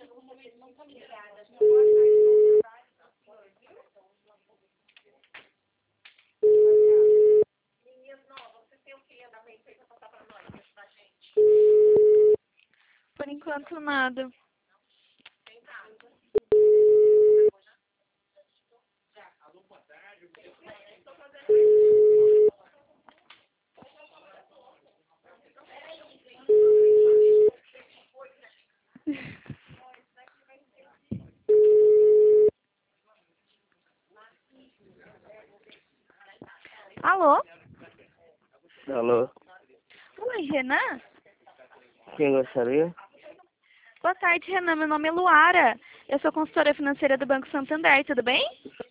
Por enquanto, nada. Alô? Alô? Oi, Renan? Quem gostaria? Boa tarde, Renan. Meu nome é Luara. Eu sou consultora financeira do Banco Santander. Tudo bem?